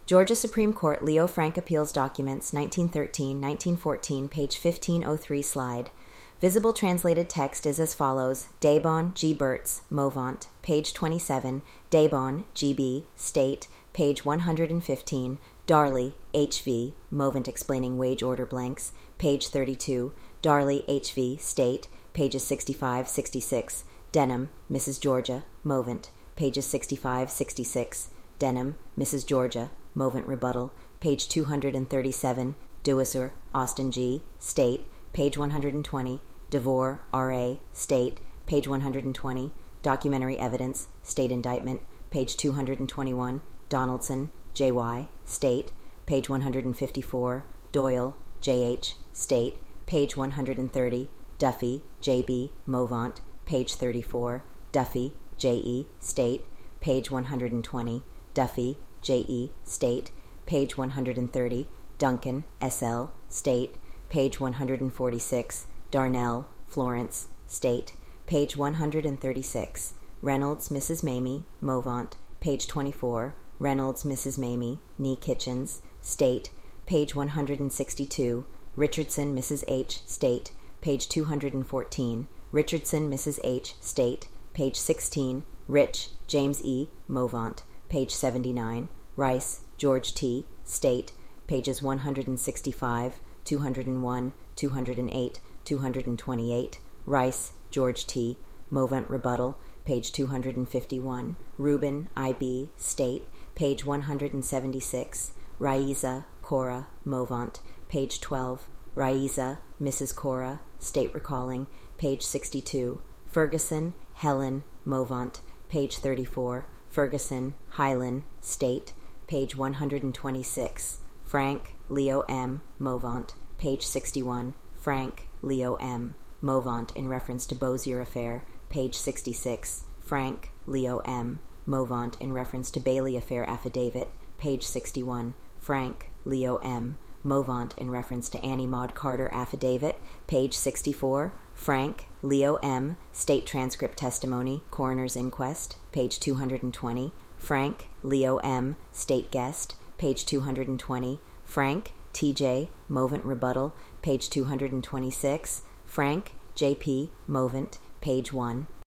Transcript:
Georgia Supreme Court Leo Frank Appeals Documents, 1913-1914, page 1503 slide. Visible translated text is as follows. Daybon, G. Burtz, Movant, page 27. Daybon, G.B., State, page 115. Darley, H.V., Movant explaining wage order blanks, page 32. Darley, H.V., State, pages 65-66. Denham, Mrs. Georgia, Movant, pages 65-66. Denham, Mrs. Georgia, Movant rebuttal, page 237. Dewisser, Austin G., State, page 120. DeVore, R.A., State, page 120. Documentary evidence, State indictment, page 221. Donaldson, J.Y., State, page 154. Doyle, J.H., State, page 130. Duffy, J.B., Movant, page 34. Duffy, J.E., State, page 120. Duffy, J.E., State, page 130. Duncan, S.L., State, page 146. Darnell, Florence, State, page 136. Reynolds, Mrs. Mamie, Movant, page 24. Reynolds, Mrs. Mamie, Nee Kitchens, State, page 162. Richardson, Mrs. H., State, page 214. Richardson, Mrs. H., State, page 16. Rich, James E., Movant, page 79. Rice, George T., State, pages 165, 201, 208, 228. Rice, George T., Movant rebuttal, page 251. Rubin, I.B., State, page 176. Raiza, Cora, Movant, page 12. Raiza, Mrs. Cora, State recalling, page 62. Ferguson, Helen, Movant, page 34. Ferguson, Hylan, State, page 126. Frank, Leo M., Movant, page 61. Frank, Leo M., Movant in reference to Bossier affair, page 66. Frank, Leo M., Movant in reference to Bailey affair affidavit, page 61. Frank, Leo M., Movant in reference to Annie Maud Carter affidavit, page 64. Frank, Leo M., State transcript testimony, coroner's inquest, page 220. Frank, Leo M., State guest, page 220. Frank, T.J., Movant rebuttal, page 226. Frank, J.P., Movant, page 1.